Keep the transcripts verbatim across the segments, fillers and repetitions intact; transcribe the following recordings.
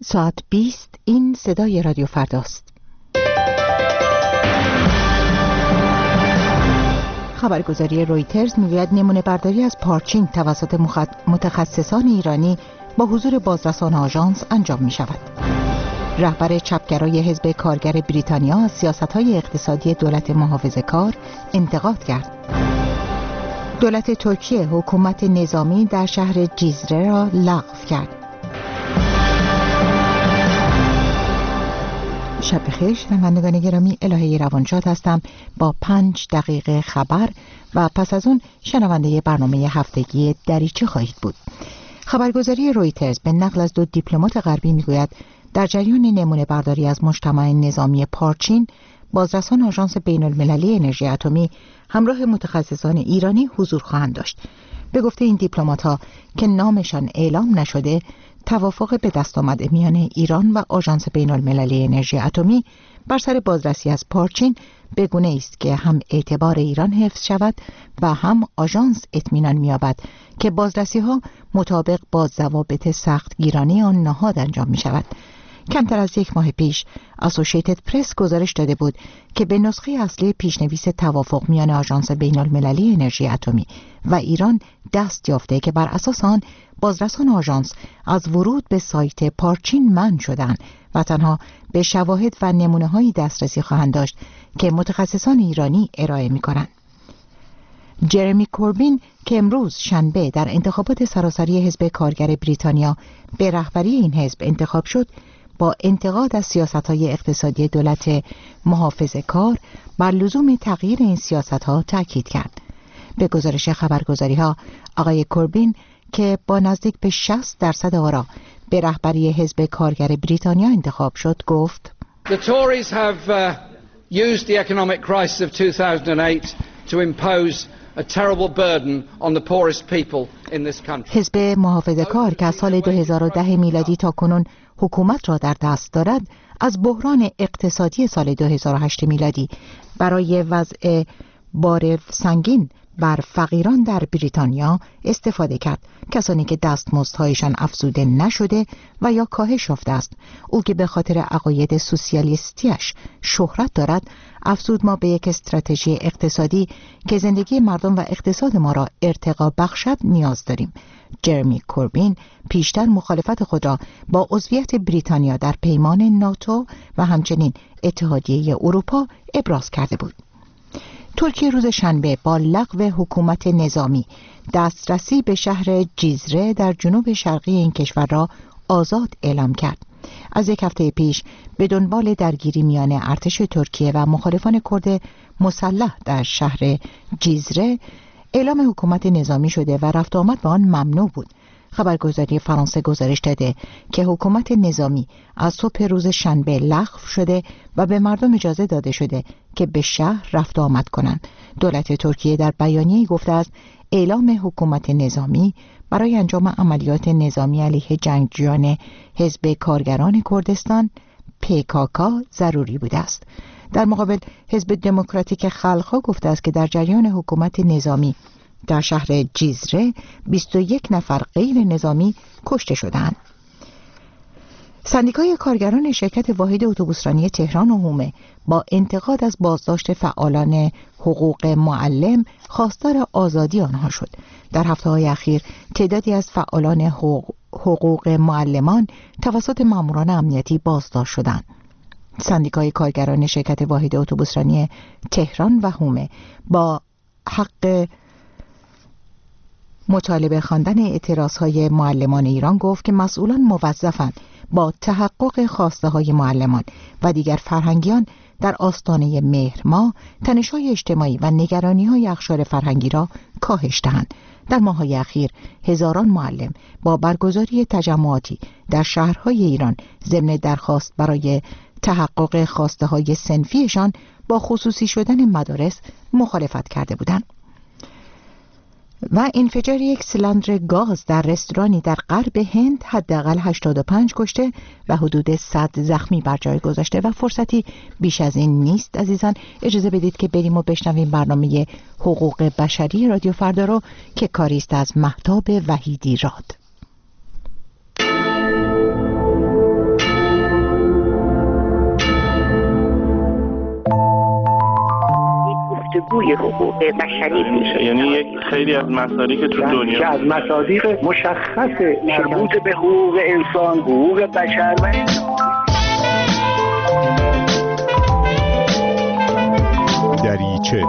ساعت بیست این صدای رادیو فرداست. خبرگزاری رویترز میگوید نمونه برداری از پارچین توسط متخصصان ایرانی با حضور بازرسان آژانس انجام می شود. رهبر چپگرای حزب کارگر بریتانیا از سیاست‌های اقتصادی دولت محافظه‌کار انتقاد کرد. دولت ترکیه حکومت نظامی در شهر جیزره را لغو کرد. شب بخیر شنوندگان گرامی، الهه روانشاد هستم با پنج دقیقه خبر و پس از اون شنونده برنامه هفتگی دریچه خواهید بود. خبرگزاری رویترز به نقل از دو دیپلمات غربی میگوید در جریان نمونه برداری از مجتمع نظامی پارچین، بازرسان آژانس بین المللی انرژی اتمی همراه متخصصان ایرانی حضور خواهند داشت. به گفته این دیپلمات‌ها که نامشان اعلام نشده، توافق به دست آمده میان ایران و آژانس بین المللی انرژی اتمی بر سر بازرسی از پارچین به گونه است که هم اعتبار ایران حفظ شود و هم آژانس اطمینان می‌یابد که بازرسی‌ها مطابق با ضوابط سختگیرانه آن نهاد انجام می‌شود. کمتر از یک ماه پیش اسوسییتد پرس گزارش داده بود که به نسخه اصلی پیشنویس توافق میان آژانس بین المللی انرژی اتمی و ایران دست یافته که بر اساس آن بازرسان آژانس از ورود به سایت پارچین منع شدند و تنها به شواهد و نمونه‌هایی دسترسی خواهند داشت که متخصصان ایرانی ارائه می‌کنند. جرمی کوربین که امروز شنبه در انتخابات سراسری حزب کارگر بریتانیا به رهبری این حزب انتخاب شد، با انتقاد از سیاست‌های اقتصادی دولت محافظه‌کار بر لزوم تغییر این سیاست‌ها تاکید کرد. به گزارش خبرگزاری‌ها، آقای کوربین که با نزدیک به شصت درصد آرا به رهبری حزب کارگر بریتانیا انتخاب شد، گفت: The Tories have uh, used the economic crisis of two thousand eight to impose a terrible burden on the poorest people in this country. حزب محافظه‌کار که از سال دو هزار و ده میلادی تا کنون حکومت را در دست دارد، از بحران اقتصادی سال دو هزار و هشت میلادی برای وضع بار سنگین بر فقیران در بریتانیا استفاده کرد. کسانی که دستمزدهایشان افزوده نشده و یا کاهش یافته است. او که به خاطر عقاید سوسیالیستیش شهرت دارد، افزود ما به یک استراتژی اقتصادی که زندگی مردم و اقتصاد ما را ارتقا بخشد نیاز داریم. جرمی کوربین پیشتر مخالفت خود را با عضویت بریتانیا در پیمان ناتو و همچنین اتحادیه اروپا ابراز کرده بود. ترکیه روز شنبه با لغو حکومت نظامی دسترسی به شهر جیزره در جنوب شرقی این کشور را آزاد اعلام کرد. از یک هفته پیش به دنبال درگیری میان ارتش ترکیه و مخالفان کرد مسلح در شهر جیزره اعلام حکومت نظامی شده و رفت آمد به آن ممنوع بود. خبرگزاری فرانسه گزارش داده که حکومت نظامی از صبح روز شنبه لغو شده و به مردم اجازه داده شده که به شهر رفت آمد کنند. دولت ترکیه در بیانیه‌ای گفته است اعلام حکومت نظامی برای انجام عملیات نظامی علیه جنگجویان حزب کارگران کردستان پیکاکا ضروری بوده است. در مقابل حزب دموکراتیک خلق‌ها گفته است که در جریان حکومت نظامی در شهر جیزره بیست و یک نفر غیر نظامی کشته شدند. سندیکای کارگران شرکت واحد اتوبوسرانی تهران و حومه با انتقاد از بازداشت فعالان حقوق معلم خواستار آزادی آنها شد. در هفته‌های اخیر تعدادی از فعالان حقوق معلمان توسط ماموران امنیتی بازداشت شدند. سندیکای کارگران شرکت واحد اتوبوسرانی تهران و حومه با حق مطالبه خواندن اعتراضهای معلمان ایران گفت که مسئولان موظفند با تحقق خواسته های معلمان و دیگر فرهنگیان در آستانه مهرماه تنش‌های اجتماعی و نگرانی‌های اقشار فرهنگی را کاهش دهند. در ماه‌های اخیر هزاران معلم با برگزاری تجمعاتی در شهرهای ایران ضمن درخواست برای تحقق خواسته های صنفیشان با خصوصی شدن مدارس مخالفت کرده بودند. و انفجار یک سیلندر گاز در رستورانی در غرب هند حداقل هشتاد و پنج کشته و حدود صد زخمی بر جای گذاشته و فرصتی بیش از این نیست. عزیزان اجازه بدید که بریم و بشنویم برنامه حقوق بشری رادیو فردا رو که کاری است از مهتاب وحیدی راد. جوی حقوق بشری میشه. یعنی یک خیلی از مصادیق تو دنیا که از مصادیق مشخص مربوط به حقوق انسان، حقوق بشر و دریچه.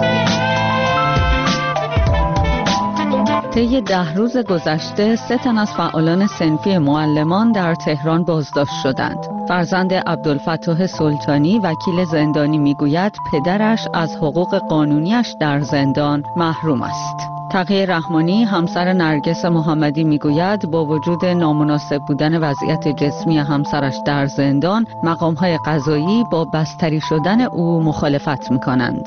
طی ده روز گذشته سه تن از فعالان صنفی معلمان در تهران بازداشت شدند. فرزند عبدالفتاح سلطانی وکیل زندانی میگوید پدرش از حقوق قانونیش در زندان محروم است. تقی رحمانی همسر نرگس محمدی میگوید با وجود نامناسب بودن وضعیت جسمی همسرش در زندان، مقام‌های قضایی با بستری شدن او مخالفت می‌کنند.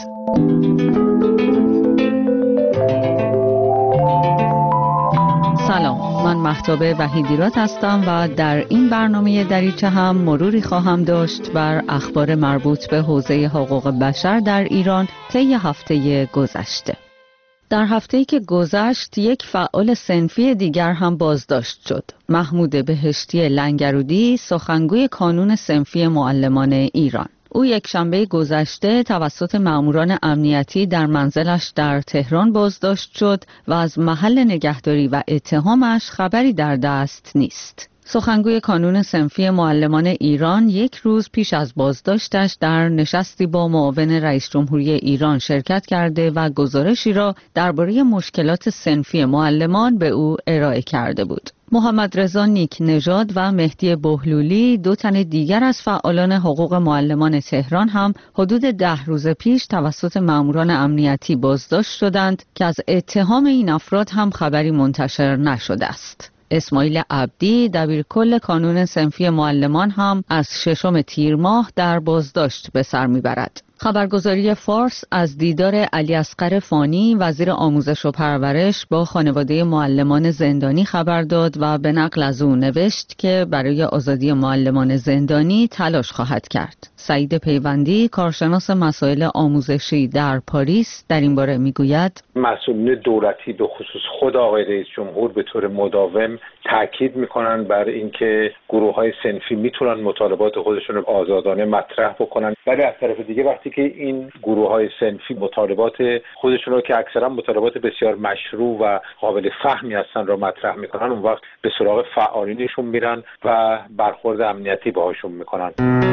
سلام، من مهتاب وحیدیرات هستم و در این برنامه دریچه هم مروری خواهم داشت بر اخبار مربوط به حوزه حقوق بشر در ایران طی هفته گذشته. در هفته‌ای که گذشت یک فعال صنفی دیگر هم بازداشت شد. محمود بهشتی لنگرودی، سخنگوی کانون صنفی معلمان ایران. او یک شنبه گذشته توسط مأموران امنیتی در منزلش در تهران بازداشت شد و از محل نگهداری و اتهامش خبری در دست نیست. سخنگوی کانون صنفی معلمان ایران یک روز پیش از بازداشتش در نشستی با معاون رئیس جمهوری ایران شرکت کرده و گزارشی را درباره مشکلات صنفی معلمان به او ارائه کرده بود. محمد رضا نیک نژاد و مهدی بهلولی، دو تن دیگر از فعالان حقوق معلمان تهران هم حدود ده روز پیش توسط مأموران امنیتی بازداشت شدند که از اتهام این افراد هم خبری منتشر نشده است. اسماعیل عبدی، دبیرکل کانون صنفی معلمان هم از ششم تیر ماه در بازداشت به سر میبرد. خبرگزاری فارس از دیدار علی اصغر فانی، وزیر آموزش و پرورش، با خانواده معلمان زندانی خبر داد و به نقل از او نوشت که برای آزادی معلمان زندانی تلاش خواهد کرد. سعید پیوندی، کارشناس مسائل آموزشی در پاریس، در این باره میگوید مسئولین دولتی به خصوص خود آقای رئیس جمهور به طور مداوم تاکید میکنن بر اینکه گروه‌های صنفی میتونن مطالبات خودشون رو آزادانه مطرح بکنن، ولی از طرف دیگه وقتی که این گروه‌های صنفی مطالبات خودشون رو که اکثرا مطالبات بسیار مشروع و قابل فهمی هستن رو مطرح میکنن، اون وقت به سراغ فعالینشون میرن و برخورد امنیتی باهاشون میکنن.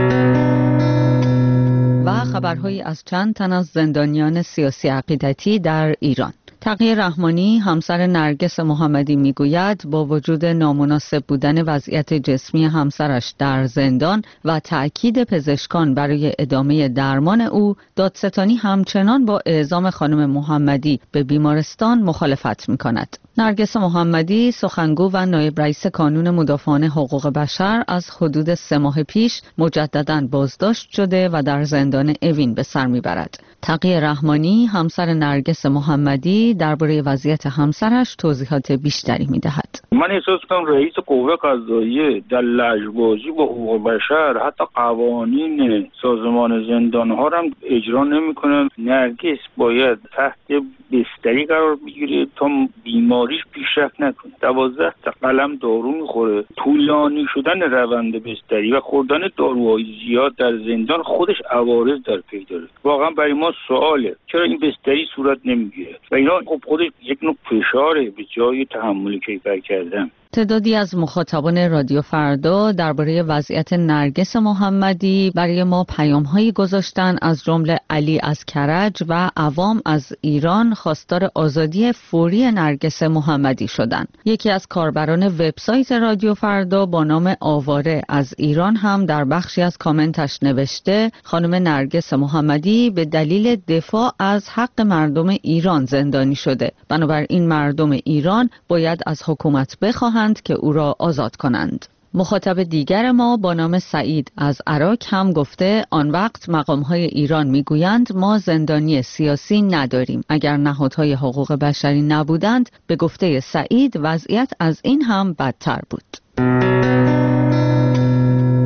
و خبرهایی از چند تن از زندانیان سیاسی عقیدتی در ایران. تقی رحمانی همسر نرگس محمدی میگوید با وجود نامناسب بودن وضعیت جسمی همسرش در زندان و تأکید پزشکان برای ادامه درمان او، دادستانی همچنان با اعزام خانم محمدی به بیمارستان مخالفت میکند. نرگس محمدی، سخنگو و نایب رئیس کانون مدافعان حقوق بشر، از حدود سه ماه پیش مجدداً بازداشت شده و در زندان اوین به سر میبرد. تقی رحمانی همسر نرگس محمدی درباره وضعیت همسرش توضیحات بیشتری میدهد. من احساس کنم رئیس قوه قضاییه در لجبازی با حقوق بشر حتی قوانین سازمان زندانها هم اجرا نمیکنن. نرگس باید تحت بستری قرار بگیره تا بیماریش پیشرفت نکنه. دوازده تا قلم دارو میخوره. طولانی شدن روند بستری و خوردن داروهای زیاد در زندان خودش عوارض در پی داره. واقعا برای ما سواله چرا این بستری صورت نمیگیره و اینا خب خودش یک نوع فشاره به جای تحمل کیفر کردن. تعدادی از مخاطبان رادیو فردا درباره وضعیت نرگس محمدی برای ما پیام‌هایی گذاشتن، از جمله علی از کرج و عوام از ایران خواستار آزادی فوری نرگس محمدی شدند. یکی از کاربران وبسایت رادیو فردا با نام آواره از ایران هم در بخشی از کامنتش نوشته خانم نرگس محمدی به دلیل دفاع از حق مردم ایران زندانی شده، بنابراین مردم ایران باید از حکومت بخواهند که او را آزاد کنند. مخاطب دیگر ما با نام سعید از عراق هم گفته آن وقت مقام‌های ایران میگویند ما زندانی سیاسی نداریم. اگر نهادهای حقوق بشری نبودند، به گفته سعید وضعیت از این هم بدتر بود. همزمان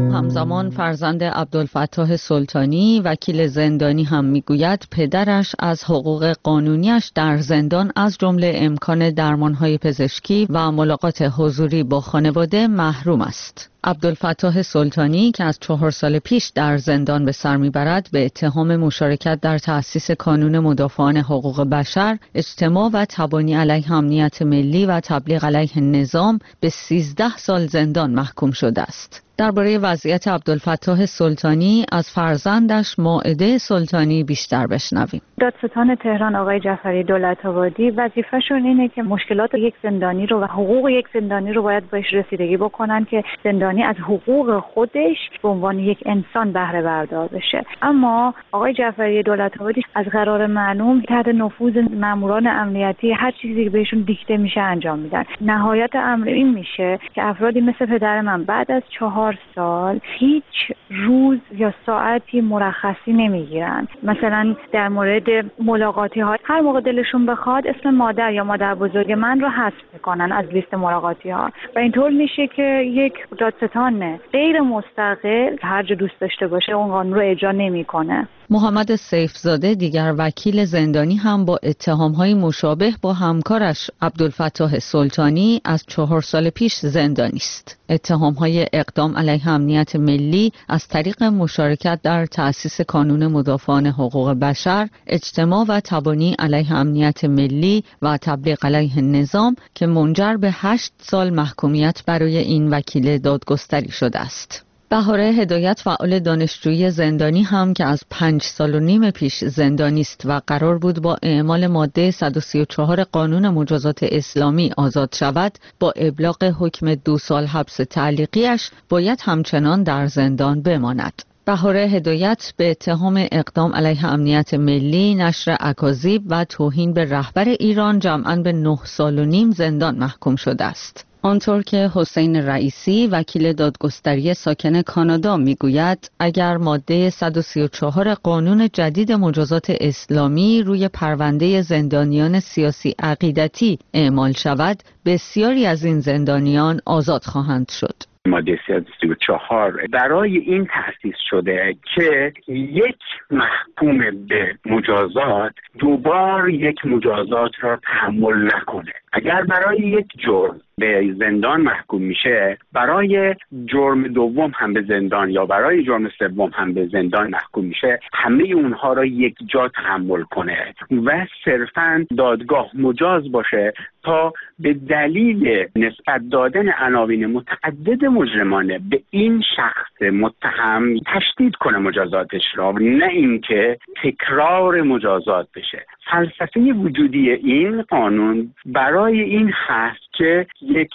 همزمان فرزند عبدالفتاح سلطانی وکیل زندانی هم میگوید پدرش از حقوق قانونیش در زندان از جمله امکان درمانهای پزشکی و ملاقات حضوری با خانواده محروم است. عبدالفتاح سلطانی که از چهار سال پیش در زندان به سر میبرد به اتهام مشارکت در تأسیس کانون مدافعان حقوق بشر، اجتماع و تبانی علیه امنیت ملی و تبلیغ علیه نظام به سیزده سال زندان محکوم شده است. درباره وضعیت عبدالفتاح سلطانی از فرزندش مائده سلطانی بیشتر بشنویم. دادستان تهران آقای جعفری دولت‌آبادی وظیفه‌شون اینه که مشکلات یک زندانی رو و حقوق یک زندانی رو باید بهش رسیدگی بکنن که زندانی از حقوق خودش به عنوان یک انسان بهره بردار بشه. اما آقای جعفری دولت‌آبادی از قرار معلوم تحت نفوذ ماموران امنیتی هر چیزی که بهشون دیکته میشه انجام میدن. نهایت امر این میشه که افرادی مثل پدر من بعد از چهار سال هیچ روز یا ساعتی مرخصی نمیگیرن. مثلا در مورد ملاقاتی ها هر موقع دلشون بخواد اسم مادر یا مادر بزرگ من رو حذف میکنن از لیست ملاقاتی ها و اینطور میشه که یک دادستان غیر مستقل هر جا دوست داشته باشه اون قانون رو اجرا نمیکنه. محمد سیفزاده دیگر وکیل زندانی هم با اتهام‌های مشابه با همکارش عبدالفتاح سلطانی از چهار سال پیش زندانی است. اتهام‌های اقدام علیه امنیت ملی از طریق مشارکت در تأسیس کانون مدافعان حقوق بشر، اجتماع و تبانی علیه امنیت ملی و تبلیغ علیه نظام که منجر به هشت سال محکومیت برای این وکیل دادگستری شده است. بهاره هدایت فعال دانشجویی زندانی هم که از پنج سال و نیم پیش زندانی است و قرار بود با اعمال ماده صد و سی و چهار قانون مجازات اسلامی آزاد شود، با ابلاغ حکم دو سال حبس تعلیقیش باید همچنان در زندان بماند. بهاره هدایت به اتهام اقدام علیه امنیت ملی، نشر اکاذیب و توهین به رهبر ایران جمعاً به نه سال و نیم زندان محکوم شده است. آنطور که حسین رئیسی وکیل دادگستری ساکن کانادا میگوید اگر ماده صد و سی و چهار قانون جدید مجازات اسلامی روی پرونده زندانیان سیاسی عقیدتی اعمال شود، بسیاری از این زندانیان آزاد خواهند شد. ماده صد و سی و چهار برای این تأسیس شده که یک محکوم به مجازات دوبار یک مجازات را تحمل نکنه. اگر برای یک جرم به زندان محکوم میشه، برای جرم دوم هم به زندان یا برای جرم سوم هم به زندان محکوم میشه، همه اونها را یک جا تحمل کنه و صرفاً دادگاه مجاز باشه تا به دلیل نسبت دادن عناوین متعدد مجرمانه به این شخص متهم تشدید کنه مجازاتش را، نه اینکه تکرار مجازات بشه. فلسفه وجودی این قانون برای این هست که یک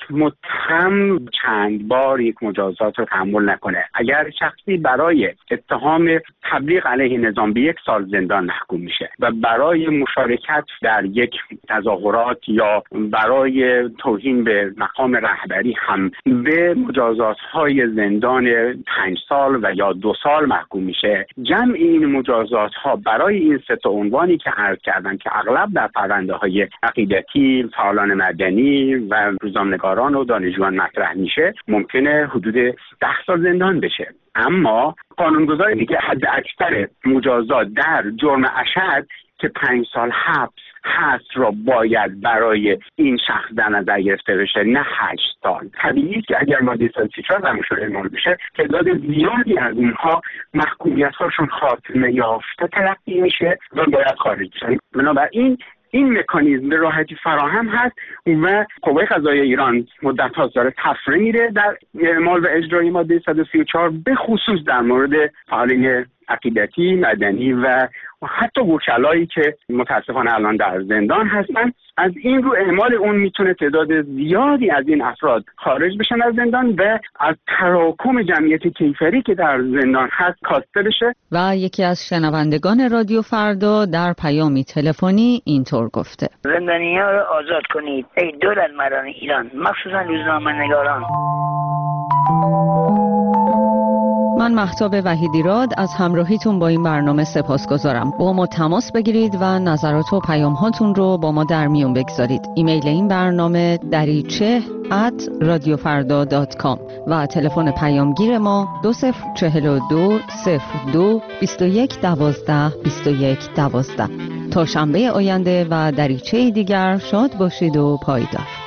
متهم چند بار یک مجازات رو تحمل نکنه. اگر شخصی برای اتهام تبلیغ علیه نظام به یک سال زندان محکوم میشه و برای مشارکت در یک تظاهرات یا برای توهین به مقام رهبری هم به مجازات‌های زندان پنج سال و یا دو سال محکوم میشه، جمع این مجازات‌ها برای این سه تا عنوانی که عرض کردم که اغلب در پرونده‌های عقیدتی، فعالان مدنی و روزنامه‌نگاران و دانشجویان مطرح میشه، ممکنه حدود ده سال زندان بشه. اما قانونگذار دیگه حد اکثر مجازات در جرم اشد که پنج سال حبس هست را باید برای این شخص در نظر گرفته بشه، نه هشت سال. طبیعیه که اگر ماده صد و سی و چهار درمشون اعمال بشه، تعداد زیادی از اونها محکومیت‌هاشون خاتمه یافته تلقی میشه و باید خارج شن. بنابراین این مکانیزم به راحتی فراهم هست و قوه قضاییه ایران مدت‌ها داره تفره میره در اعمال و اجرای ماده صد و سی و چهار، به خصوص در مورد فعالین عقیدتی، مدنی و حتی وکلایی که متاسفانه الان در زندان هستن. از این رو اعمال اون میتونه تعداد زیادی از این افراد خارج بشن از زندان و از تراکم جمعیت کیفری که در زندان هست کاسته بشه. و یکی از شنوندگان رادیو فردا در پیامی تلفنی اینطور گفته: زندانی‌ها رو آزاد کنید ای دولتمردان ایران، مخصوصا روزنامه‌نگاران. من من مهتاب وحیدیراد از همراهیتون با این برنامه سپاسگزارم. با ما تماس بگیرید و نظرات و پیام هاتون رو با ما در میون بگذارید. ایمیل این برنامه دریچه ات رادیو فردا دات کام و تلفن پیامگیر ما دو صفر چهل و دو صفر دو بیست و یک دوازده بیست و یک دوازده. تا شنبه آینده و دریچه دیگر شاد باشید و پایدار.